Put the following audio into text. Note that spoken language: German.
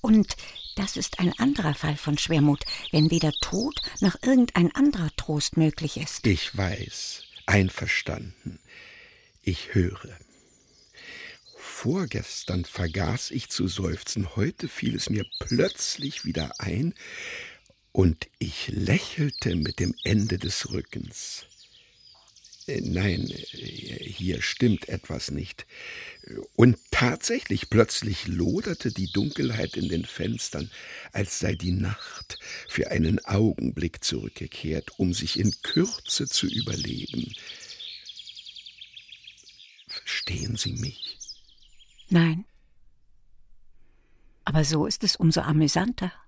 Und das ist ein anderer Fall von Schwermut, wenn weder Tod noch irgendein anderer Trost möglich ist. Ich weiß, einverstanden. Ich höre. Vorgestern vergaß ich zu seufzen, heute fiel es mir plötzlich wieder ein und ich lächelte mit dem Ende des Rückens. Nein, hier stimmt etwas nicht. Und tatsächlich, plötzlich loderte die Dunkelheit in den Fenstern, als sei die Nacht für einen Augenblick zurückgekehrt, um sich in Kürze zu überleben. Verstehen Sie mich? Nein. Aber so ist es umso amüsanter.